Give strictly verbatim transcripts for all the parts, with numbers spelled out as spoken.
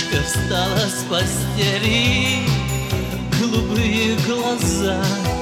Девочка встала с постели, голубые глаза.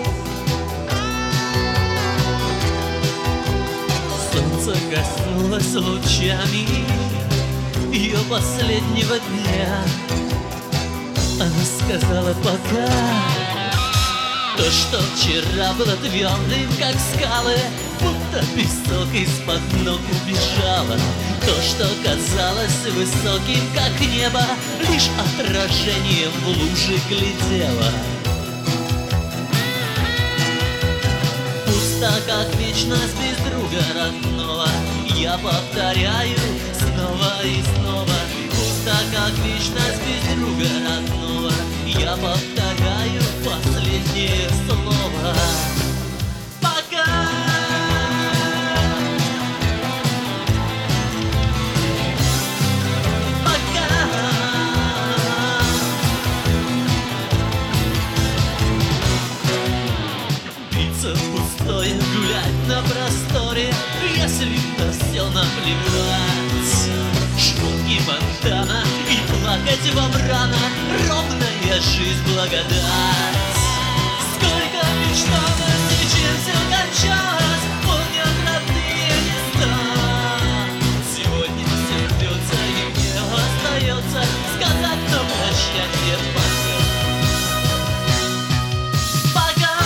Солнце коснулось лучами ее последнего дня. Она сказала пока. То, что вчера было твердым, как скалы, будто песок из-под ног убежало. То, что казалось высоким, как небо, лишь отражением в луже глядело. Пусто, как вечность без друга родного, я повторяю снова и снова. Пусто, как вечность без друга родного, я повторяю последнее слово. Пока. Пока. Биться пустое, гулять на просторе, если на все наплевать. Шутки фонтана и плакать вам рано, ровная жизнь благодать. Сколько мечталось и чем все кончалось, помнят родные места. Сегодня все рвется и мне остается сказать на прощание пока. Пока.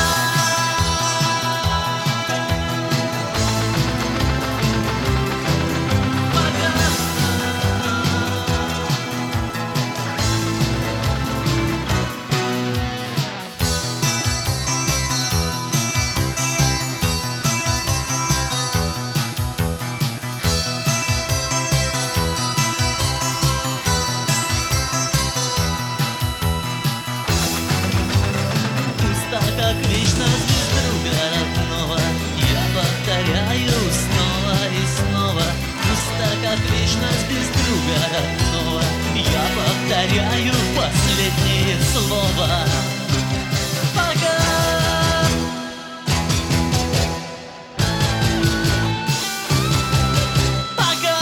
Как вечность без друга родного, я повторяю снова и снова. Пусто, как вечность без друга родного, я повторяю последнее слово. Пока. Пока.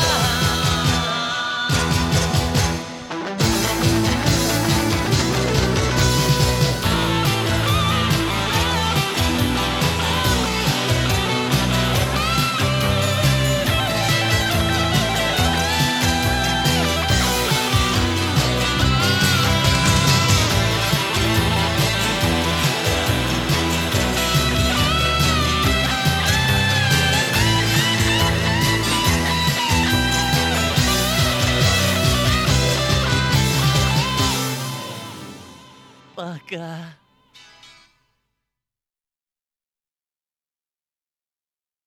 Пока.